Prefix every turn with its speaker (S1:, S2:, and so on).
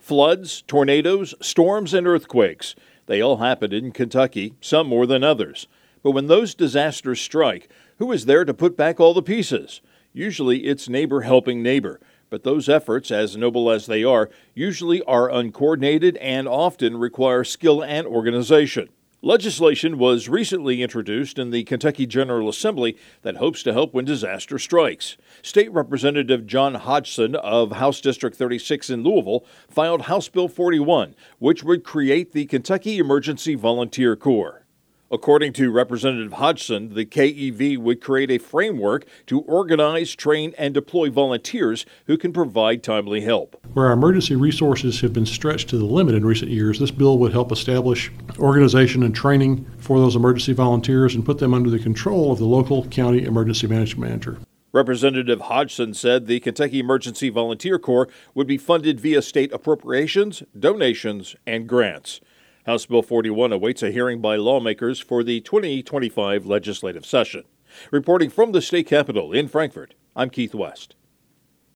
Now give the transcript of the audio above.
S1: Floods, tornadoes, storms, and earthquakes. They all happen in Kentucky, some more than others. But when those disasters strike, who is there to put back all the pieces? Usually it's neighbor helping neighbor. But those efforts, as noble as they are, usually are uncoordinated and often require skill and organization. Legislation was recently introduced in the Kentucky General Assembly that hopes to help when disaster strikes. State Representative John Hodgson of House District 36 in Louisville filed House Bill 41, which would create the Kentucky Emergency Volunteer Corps. According to Representative Hodgson, the KEV would create a framework to organize, train, and deploy volunteers who can provide timely help.
S2: Where our emergency resources have been stretched to the limit in recent years, this bill would help establish organization and training for those emergency volunteers and put them under the control of the local county emergency management manager.
S1: Representative Hodgson said the Kentucky Emergency Volunteer Corps would be funded via state appropriations, donations, and grants. House Bill 41 awaits a hearing by lawmakers for the 2025 legislative session. Reporting from the state capitol in Frankfort, I'm Keith West.